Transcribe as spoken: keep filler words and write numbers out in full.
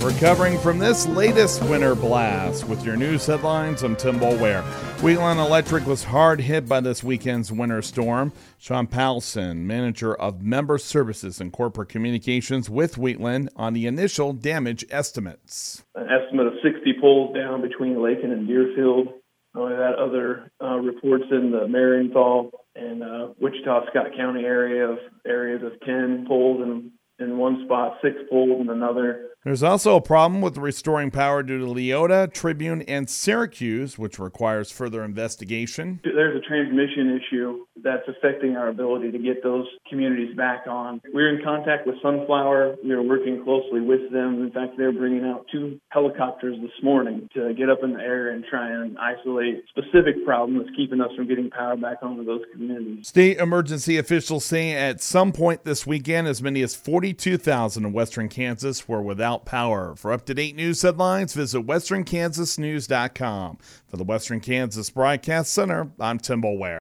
Recovering from this latest winter blast with your news headlines, I'm Tim Boulware. Wheatland Electric was hard hit by this weekend's winter storm. Sean Powelson, manager of member services and corporate communications with Wheatland, on the initial damage estimates. An estimate of sixty poles down between Lakin and Deerfield. We had other uh, reports in the Marienthal and uh, Wichita, Scott County area of areas of ten poles in, in one spot, six poles in another. There's also a problem with restoring power due to Leota, Tribune, and Syracuse, which requires further investigation. There's a transmission issue that's affecting our ability to get those communities back on. We're in contact with Sunflower. We are working closely with them. In fact, they're bringing out two helicopters this morning to get up in the air and try and isolate specific problems keeping us from getting power back onto those communities. State emergency officials say at some point this weekend, as many as forty-two thousand in western Kansas were without power. For up-to-date news headlines, visit western kansas news dot com. For the Western Kansas Broadcast Center, I'm Tim Boulware.